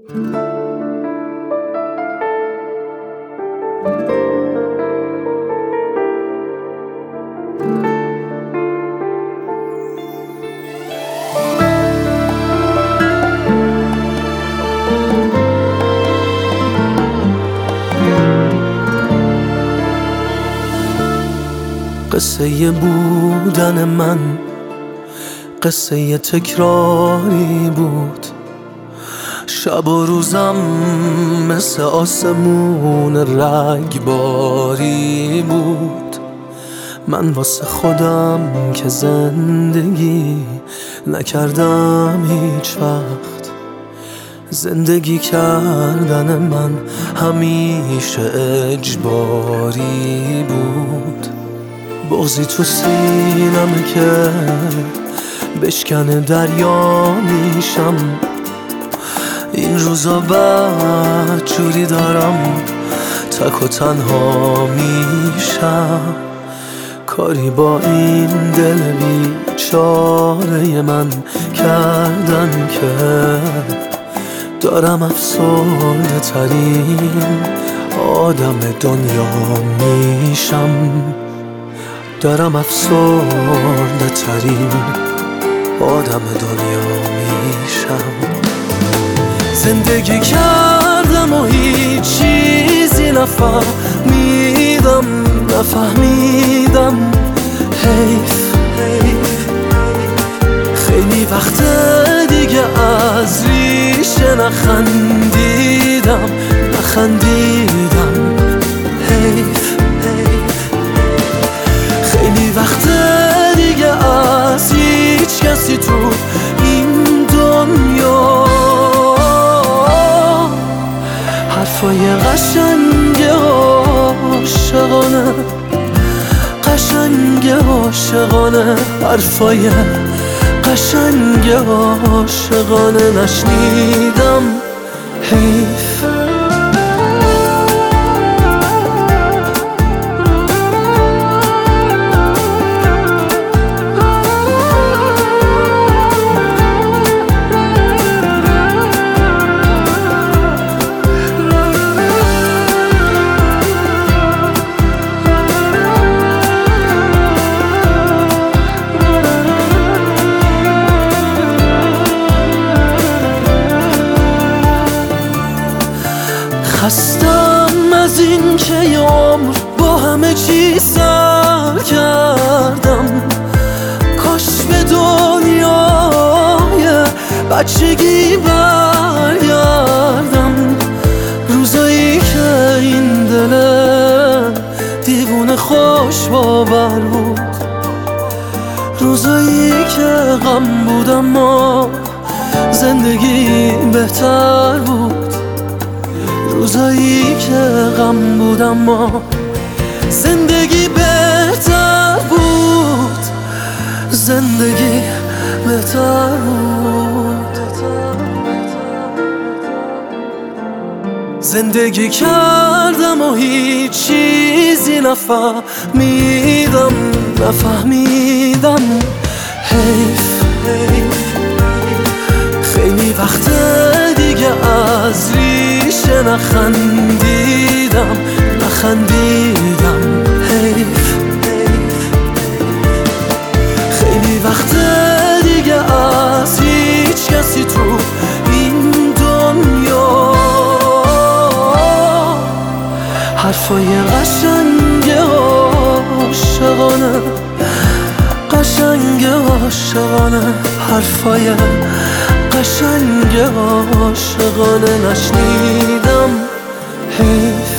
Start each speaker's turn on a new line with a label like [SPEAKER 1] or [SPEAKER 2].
[SPEAKER 1] قصه بودن من قصه تکراری بود، شب و روزم مثل آسمون رگباری بود. من واسه خودم که زندگی نکردم هیچ وقت، زندگی کردن من همیشه اجباری بود. بغضی تو سینمه که بشکنه دریا میشم، این روزا بدجوری دارم تک و تنها میشم. کاری با این دل بیچاره من کردن که دارم افسرده ترین آدم دنیا میشم، دارم افسرده ترین آدم دنیا میشم. زندگی کردم و هیچ چیزی نفهمیدم، حیف. خیلی وقت دیگه از ریشه نخندیدم، حیف. خیلی وقت دیگه از هیچ کسی تو این دنیا حرفای قشنگ عاشقانه حرفای قشنگ عاشقانه نشنیدم، حیف. خستم از این که یه عمر با همه چی سر کردم، کاش به دنیای بچگی برگردم. روزایی که این دل دیوونه خوش باور بود، روزایی که غم بود اما زندگی بهتر بود، روزایی که غم بود اما زندگی بهتر بود، زندگی بهتر بود. زندگی کردم و هیچ چیزی نفهمیدم، حیف. خیلی وقت دیگه از ریشه نخندیدم، حیف. خیلی وقت دیگه از هیچ کسی تو این دنیا حرفای قشنگ عاشقانه حرفای قشنگ عاشقانه نشنیدم، حیف.